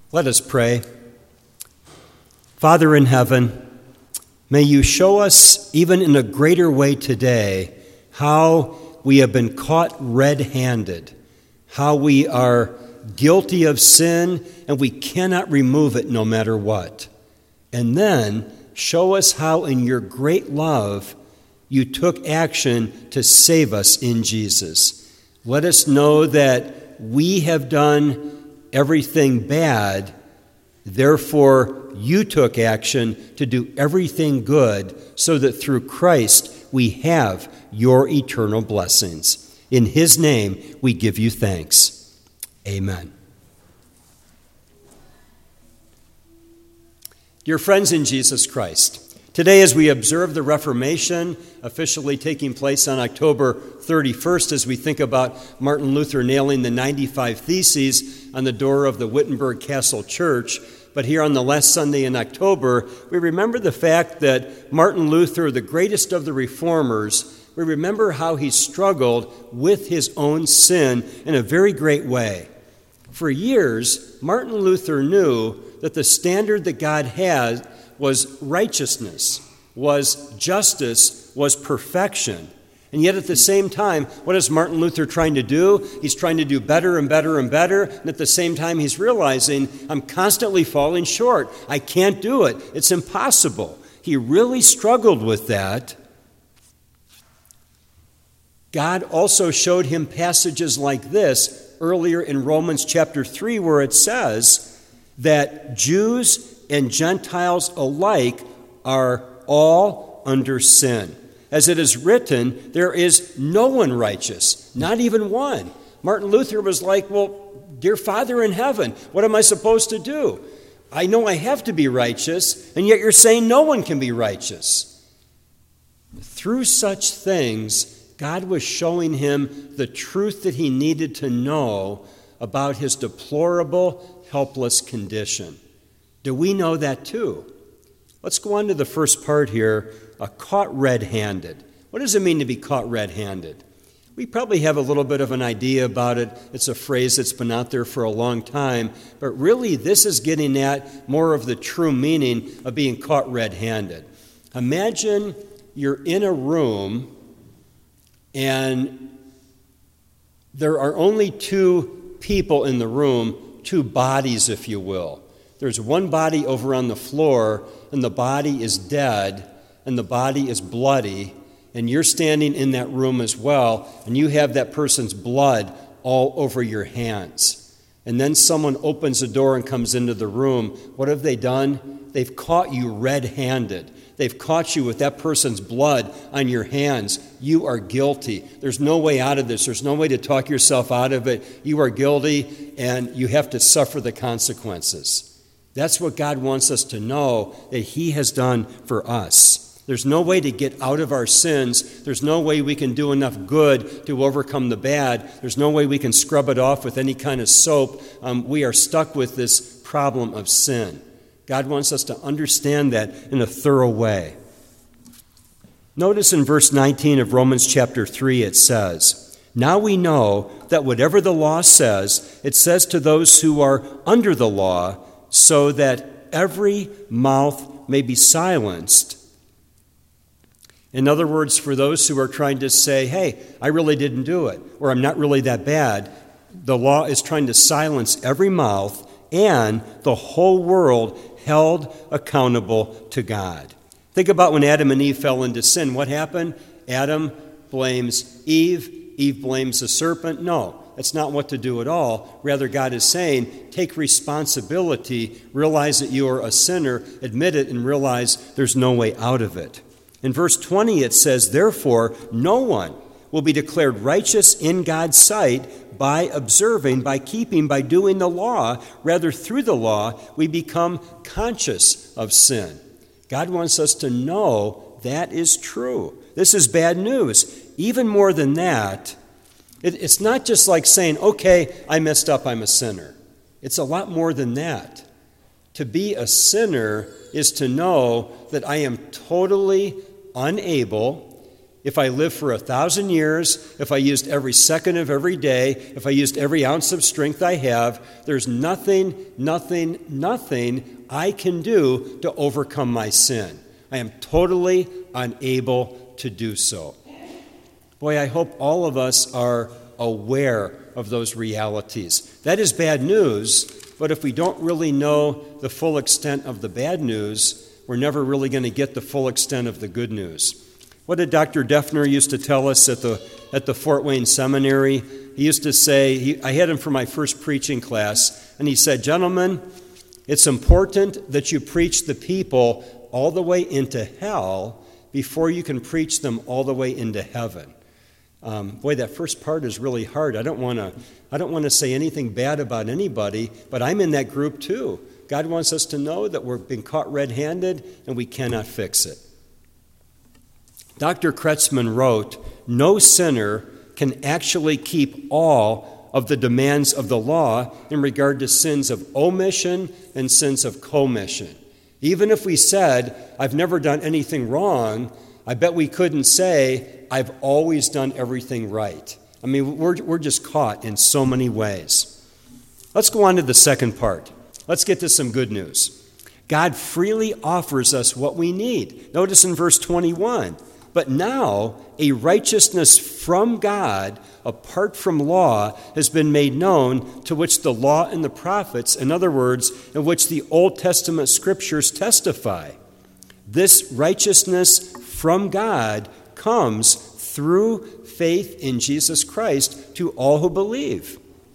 Let us pray. Father in heaven, may you show us, even in a greater way today, how we have been caught red-handed, how we are guilty of sin and we cannot remove it no matter what. And then show us how in your great love you took action to save us in Jesus. Let us know that we have done everything bad, therefore you took action to do everything good so that through Christ we have your eternal blessings. In his name we give you thanks. Amen. Dear friends in Jesus Christ, today as we observe the Reformation officially taking place on October 31st, as we think about Martin Luther nailing the 95 Theses on the door of the Wittenberg Castle Church, but here on the last Sunday in October, we remember the fact that Martin Luther, the greatest of the reformers, we remember how he struggled with his own sin in a very great way. For years, Martin Luther knew that the standard that God had was righteousness, was justice, was perfection. And yet at the same time, what is Martin Luther trying to do? He's trying to do better and better and better. And at the same time, he's realizing, I'm constantly falling short. I can't do it. It's impossible. He really struggled with that. God also showed him passages like this earlier in Romans chapter 3, where it says that Jews and Gentiles alike are all under sin. As it is written, there is no one righteous, not even one. Martin Luther was like, well, dear Father in heaven, what am I supposed to do? I know I have to be righteous, and yet you're saying no one can be righteous. Through such things, God was showing him the truth that he needed to know about his deplorable, helpless condition. Do we know that too? Let's go on to the first part here, caught red-handed. What does it mean to be caught red-handed? We probably have a little bit of an idea about it. It's a phrase that's been out there for a long time, but really this is getting at more of the true meaning of being caught red-handed. Imagine you're in a room and there are only two people in the room, two bodies, if you will. There's one body over on the floor, and the body is dead, and the body is bloody, and you're standing in that room as well, and you have that person's blood all over your hands. And then someone opens the door and comes into the room. What have they done? They've caught you red-handed. They've caught you with that person's blood on your hands. You are guilty. There's no way out of this. There's no way to talk yourself out of it. You are guilty, and you have to suffer the consequences. That's what God wants us to know that he has done for us. There's no way to get out of our sins. There's no way we can do enough good to overcome the bad. There's no way we can scrub it off with any kind of soap. We are stuck with this problem of sin. God wants us to understand that in a thorough way. Notice in verse 19 of Romans chapter 3 it says, "Now we know that whatever the law says, it says to those who are under the law, so that every mouth may be silenced." In other words, for those who are trying to say, hey, I really didn't do it, or I'm not really that bad, the law is trying to silence every mouth and the whole world held accountable to God. Think about when Adam and Eve fell into sin. What happened? Adam blames Eve. Eve blames the serpent. No. That's not what to do at all. Rather, God is saying, take responsibility, realize that you are a sinner, admit it, and realize there's no way out of it. In verse 20, it says, "Therefore, no one will be declared righteous in God's sight by observing, by keeping, by doing the law. Rather, through the law, we become conscious of sin." God wants us to know that is true. This is bad news. Even more than that, it's not just like saying, okay, I messed up, I'm a sinner. It's a lot more than that. To be a sinner is to know that I am totally unable if I lived for 1,000 years, if I used every second of every day, if I used every ounce of strength I have, there's nothing I can do to overcome my sin. I am totally unable to do so. Boy, I hope all of us are aware of those realities. That is bad news, but if we don't really know the full extent of the bad news, we're never really going to get the full extent of the good news. What did Dr. Defner used to tell us at the Fort Wayne Seminary? He used to say, I had him for my first preaching class, and he said, "Gentlemen, it's important that you preach the people all the way into hell before you can preach them all the way into heaven." Boy, that first part is really hard. I don't want to say anything bad about anybody, but I'm in that group too. God wants us to know that we're being caught red-handed and we cannot fix it. Dr. Kretzmann wrote, "No sinner can actually keep all of the demands of the law in regard to sins of omission and sins of commission. Even if we said, 'I've never done anything wrong,' I bet we couldn't say, 'I've always done everything right.'" I mean, we're just caught in so many ways. Let's go on to the second part. Let's get to some good news. God freely offers us what we need. Notice in verse 21, "But now a righteousness from God, apart from law, has been made known, to which the law and the prophets," in other words, in which the Old Testament scriptures testify. This righteousness from God comes through faith in Jesus Christ to all who believe.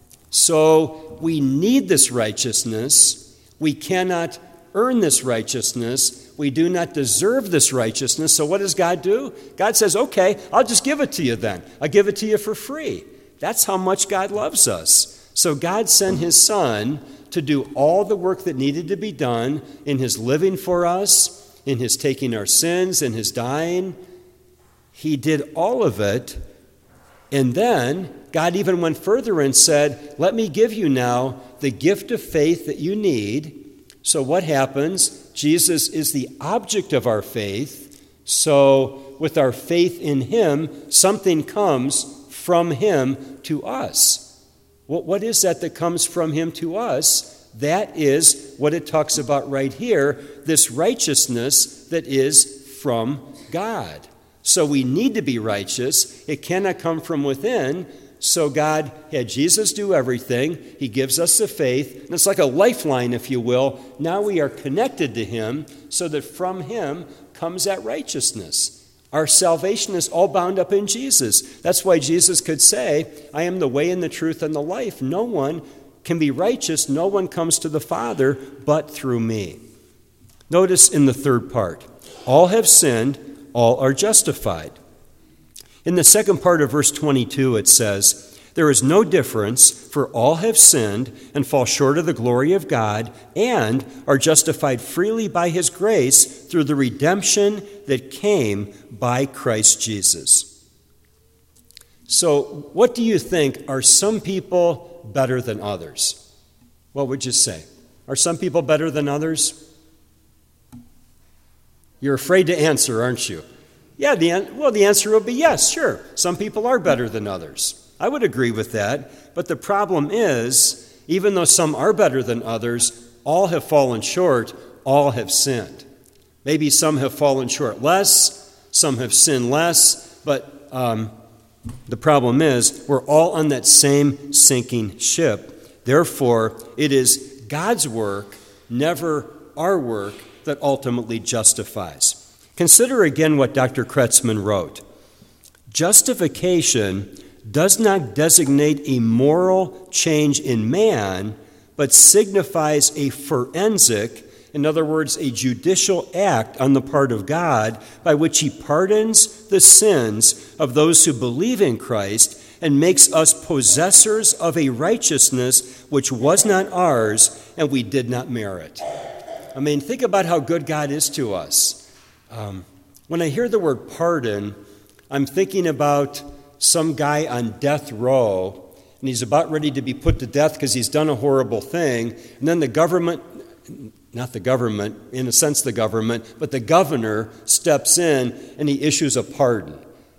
So we need this righteousness. We cannot earn this righteousness. We do not deserve this righteousness. So what does God do? God says, "Okay, I'll just give it to you then. I'll give it to you for free." That's how much God loves us. So God sent his Son to do all the work that needed to be done in his living for us, in his taking our sins, in his dying. He did all of it. And then God even went further and said, "Let me give you now the gift of faith that you need." So what happens? Jesus is the object of our faith. So with our faith in him, something comes from him to us. What is that comes from him to us? That is what it talks about right here, this righteousness that is from God. So we need to be righteous. It cannot come from within. So God had Jesus do everything. He gives us the faith. And it's like a lifeline, if you will. Now we are connected to him so that from him comes that righteousness. Our salvation is all bound up in Jesus. That's why Jesus could say, "I am the way and the truth and the life. No one can be righteous. No one comes to the Father but through me." Notice in the third part, all have sinned, all are justified. In the second part of verse 22, it says, "There is no difference, for all have sinned and fall short of the glory of God, and are justified freely by his grace through the redemption that came by Christ Jesus." So, what do you think? Are some people better than others? What would you say? Are some people better than others? You're afraid to answer, aren't you? Yeah, the answer will be yes, sure. Some people are better than others. I would agree with that. But the problem is, even though some are better than others, all have fallen short, all have sinned. Maybe some have fallen short less, some have sinned less, but the problem is we're all on that same sinking ship. Therefore, it is God's work, never our work, that ultimately justifies. Consider again what Dr. Kretzmann wrote. Justification does not designate a moral change in man, but signifies a forensic, in other words, a judicial act on the part of God by which he pardons the sins of those who believe in Christ and makes us possessors of a righteousness which was not ours and we did not merit. I mean, think about how good God is to us. When I hear the word pardon, I'm thinking about some guy on death row, and he's about ready to be put to death because he's done a horrible thing, and then the government, not the government, in a sense the government, but the governor steps in and he issues a pardon.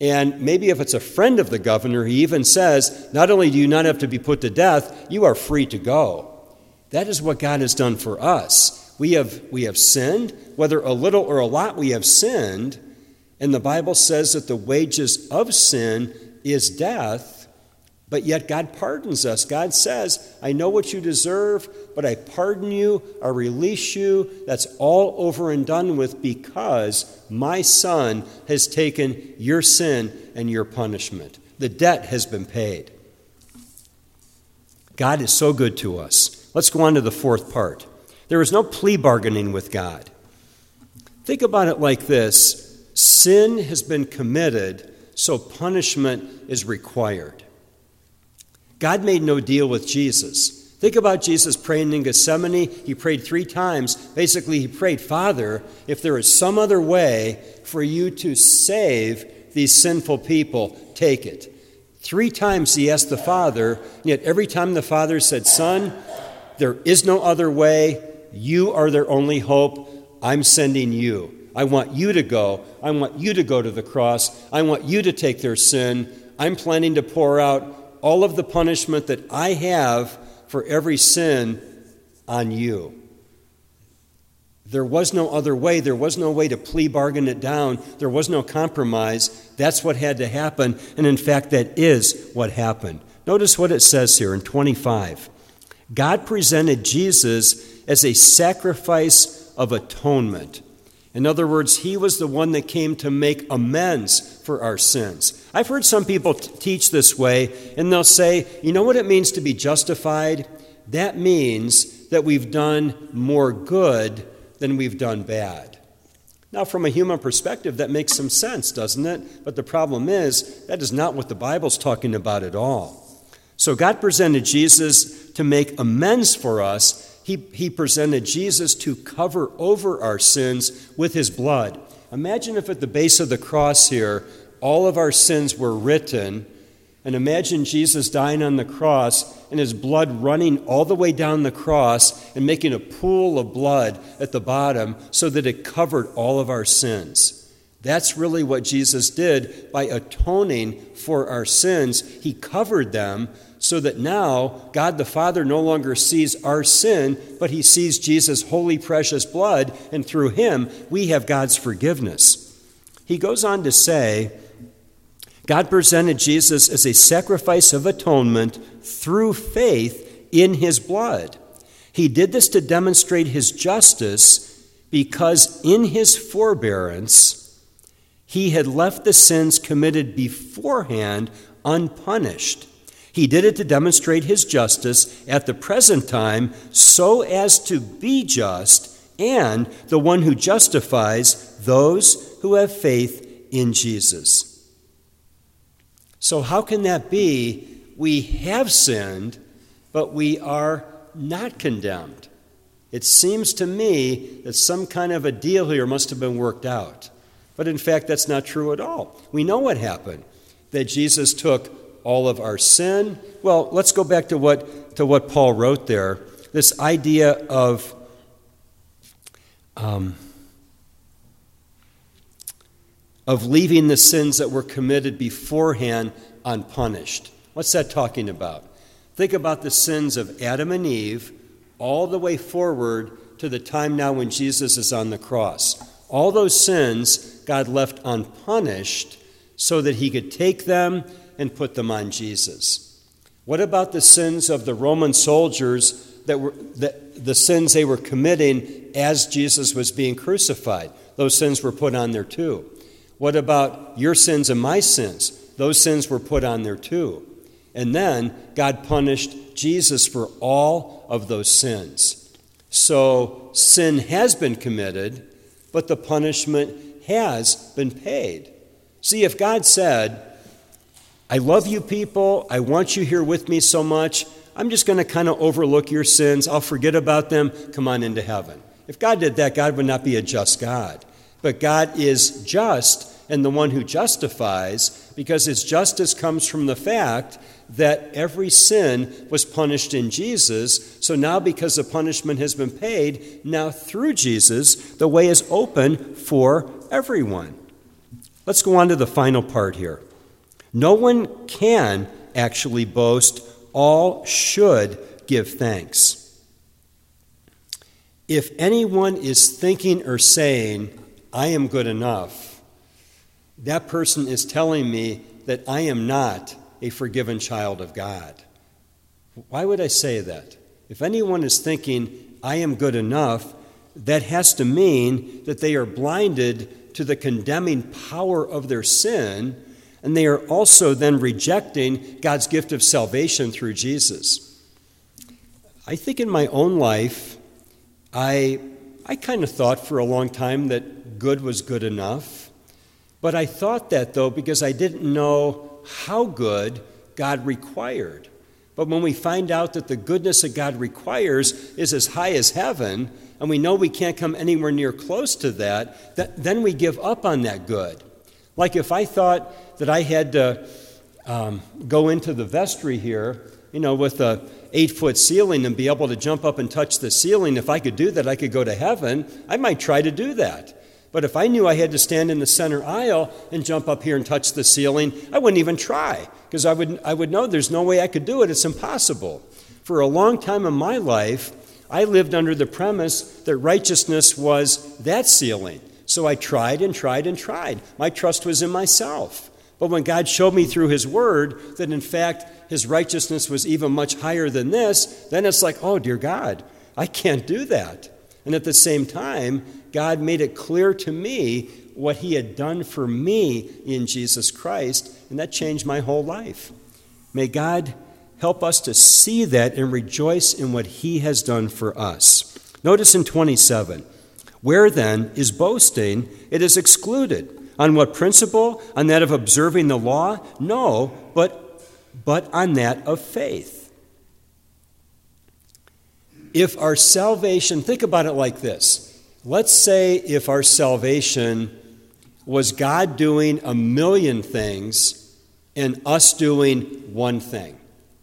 And maybe if it's a friend of the governor, he even says, not only do you not have to be put to death, you are free to go. That is what God has done for us. We have sinned, whether a little or a lot we have sinned, and the Bible says that the wages of sin is death, but yet God pardons us. God says, I know what you deserve, but I pardon you, I release you. That's all over and done with because my Son has taken your sin and your punishment. The debt has been paid. God is so good to us. Let's go on to the fourth part. There is no plea bargaining with God. Think about it like this. Sin has been committed, so punishment is required. God made no deal with Jesus. Think about Jesus praying in Gethsemane. He prayed 3 times. Basically, he prayed, Father, if there is some other way for you to save these sinful people, take it. 3 times he asked the Father, and yet every time the Father said, Son, there is no other way. You are their only hope. I'm sending you. I want you to go. I want you to go to the cross. I want you to take their sin. I'm planning to pour out all of the punishment that I have for every sin on you. There was no other way. There was no way to plea bargain it down. There was no compromise. That's what had to happen, and in fact, that is what happened. Notice what it says here in 25. God presented Jesus as a sacrifice of atonement. In other words, he was the one that came to make amends for our sins. I've heard some people teach this way, and they'll say, you know what it means to be justified? That means that we've done more good than we've done bad. Now, from a human perspective, that makes some sense, doesn't it? But the problem is, that is not what the Bible's talking about at all. So God presented Jesus to make amends for us. He presented Jesus to cover over our sins with his blood. Imagine if at the base of the cross here, all of our sins were written, and imagine Jesus dying on the cross and his blood running all the way down the cross and making a pool of blood at the bottom so that it covered all of our sins. That's really what Jesus did by atoning for our sins. He covered them so that now God the Father no longer sees our sin, but he sees Jesus' holy, precious blood, and through him we have God's forgiveness. He goes on to say, God presented Jesus as a sacrifice of atonement through faith in his blood. He did this to demonstrate his justice because in his forbearance, he had left the sins committed beforehand unpunished. He did it to demonstrate his justice at the present time so as to be just and the one who justifies those who have faith in Jesus. So how can that be? We have sinned, but we are not condemned. It seems to me that some kind of a deal here must have been worked out. But in fact, that's not true at all. We know what happened, that Jesus took all of our sin. Well, let's go back to what Paul wrote there. This idea of leaving the sins that were committed beforehand unpunished. What's that talking about? Think about the sins of Adam and Eve all the way forward to the time now when Jesus is on the cross. All those sins God left unpunished so that he could take them and put them on Jesus. What about the sins of the Roman soldiers the sins they were committing as Jesus was being crucified? Those sins were put on there too. What about your sins and my sins? Those sins were put on there too. And then God punished Jesus for all of those sins. So sin has been committed, but the punishment has been paid. See, if God said, I love you people, I want you here with me so much, I'm just going to kind of overlook your sins, I'll forget about them, come on into heaven. If God did that, God would not be a just God. But God is just and the one who justifies, because his justice comes from the fact that every sin was punished in Jesus. So now because the punishment has been paid, now through Jesus, the way is open for everyone. Let's go on to the final part here. No one can actually boast. All should give thanks. If anyone is thinking or saying, I am good enough, that person is telling me that I am not a forgiven child of God. Why would I say that? If anyone is thinking, I am good enough, that has to mean that they are blinded to the condemning power of their sin, and they are also then rejecting God's gift of salvation through Jesus. I think in my own life, I kind of thought for a long time that good was good enough. But I thought that, though, because I didn't know how good God required. But when we find out that the goodness that God requires is as high as heaven, and we know we can't come anywhere near close to that, then we give up on that good. Like if I thought that I had to go into the vestry here, with a 8-foot ceiling and be able to jump up and touch the ceiling, if I could do that, I could go to heaven. I might try to do that. But if I knew I had to stand in the center aisle and jump up here and touch the ceiling, I wouldn't even try, because I would know there's no way I could do it. It's impossible. For a long time in my life, I lived under the premise that righteousness was that ceiling. So I tried and tried and tried. My trust was in myself. But when God showed me through His Word that, in fact, His righteousness was even much higher than this, then it's like, oh, dear God, I can't do that. And at the same time, God made it clear to me what He had done for me in Jesus Christ, and that changed my whole life. May God help us to see that and rejoice in what He has done for us. Notice in 27, where then is boasting? It is excluded. On what principle? On that of observing the law? No, but on that of faith. If our salvation, think about it like this. Let's say if our salvation was God doing 1,000,000 things and us doing one thing.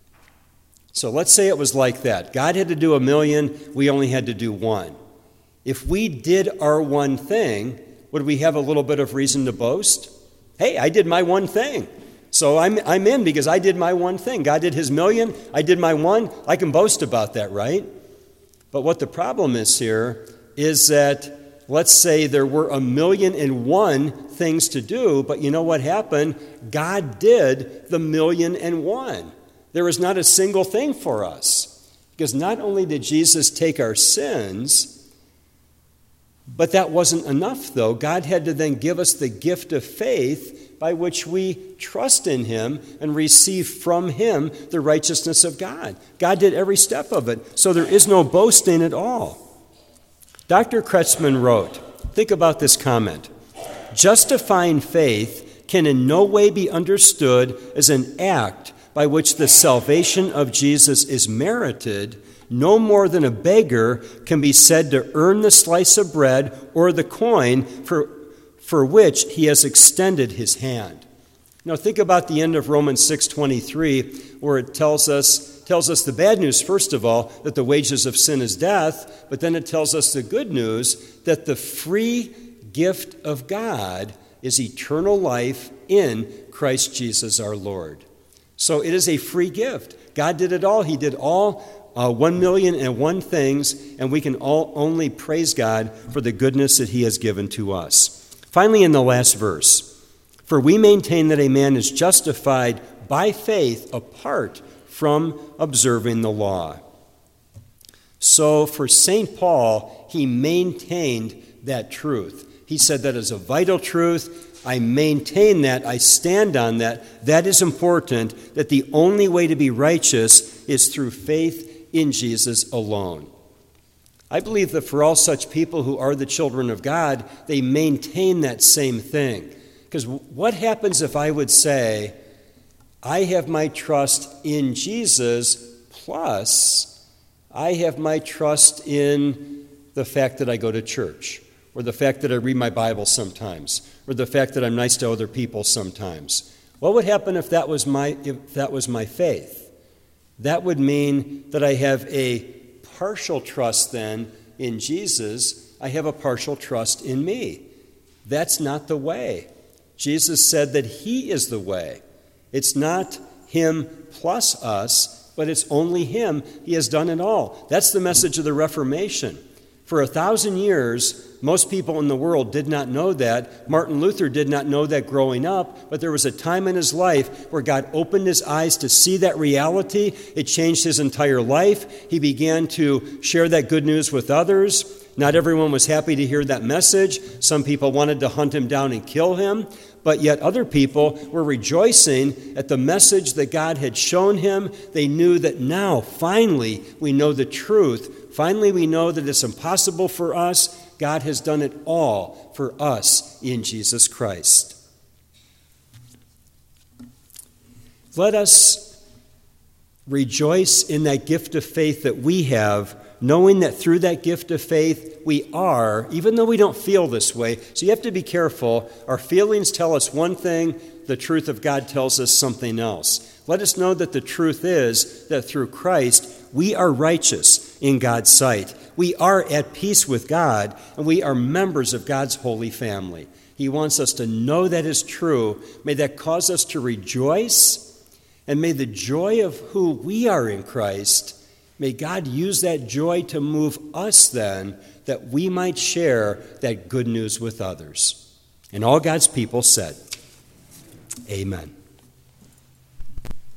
So let's say it was like that. God had to do 1,000,000, we only had to do one. If we did our one thing, would we have a little bit of reason to boast? Hey, I did my one thing. So I'm in because I did my one thing. God did His 1,000,000, I did my one. I can boast about that, right? But what the problem is here is that, let's say there were 1,000,001 things to do, but you know what happened? God did the 1,000,001. There was not a single thing for us. Because not only did Jesus take our sins, but that wasn't enough, though. God had to then give us the gift of faith by which we trust in Him and receive from Him the righteousness of God. God did every step of it, so there is no boasting at all. Dr. Kretzmann wrote, think about this comment, justifying faith can in no way be understood as an act by which the salvation of Jesus is merited. No more than a beggar can be said to earn the slice of bread or the coin for which he has extended his hand. Now think about the end of Romans 6:23, where it tells us the bad news, first of all, that the wages of sin is death, but then it tells us the good news that the free gift of God is eternal life in Christ Jesus our Lord. So it is a free gift. God did it all. He did all 1,000,001 things, and we can all only praise God for the goodness that He has given to us. Finally, in the last verse, for we maintain that a man is justified by faith apart from observing the law. So for St. Paul, he maintained that truth. He said that is a vital truth. I maintain that. I stand on that. That is important, that the only way to be righteous is through faith in Jesus alone. I believe that for all such people who are the children of God, they maintain that same thing. Because what happens if I would say, I have my trust in Jesus, plus I have my trust in the fact that I go to church, or the fact that I read my Bible sometimes, or the fact that I'm nice to other people sometimes. What would happen if that was my faith? That would mean that I have a partial trust then in Jesus. I have a partial trust in me. That's not the way. Jesus said that he is the way. It's not him plus us, but it's only him. He has done it all. That's the message of the Reformation. For 1,000 years, most people in the world did not know that. Martin Luther did not know that growing up, but there was a time in his life where God opened his eyes to see that reality. It changed his entire life. He began to share that good news with others. Not everyone was happy to hear that message. Some people wanted to hunt him down and kill him, but yet other people were rejoicing at the message that God had shown him. They knew that now, finally, we know the truth. Finally, we know that it's impossible for us. God has done it all for us in Jesus Christ. Let us rejoice in that gift of faith that we have, knowing that through that gift of faith we are, even though we don't feel this way. So you have to be careful. Our feelings tell us one thing, the truth of God tells us something else. Let us know that the truth is that through Christ we are righteous in God's sight. We are at peace with God, and we are members of God's holy family. He wants us to know that is true. May that cause us to rejoice, and may the joy of who we are in Christ, may God use that joy to move us then, that we might share that good news with others. And all God's people said, Amen.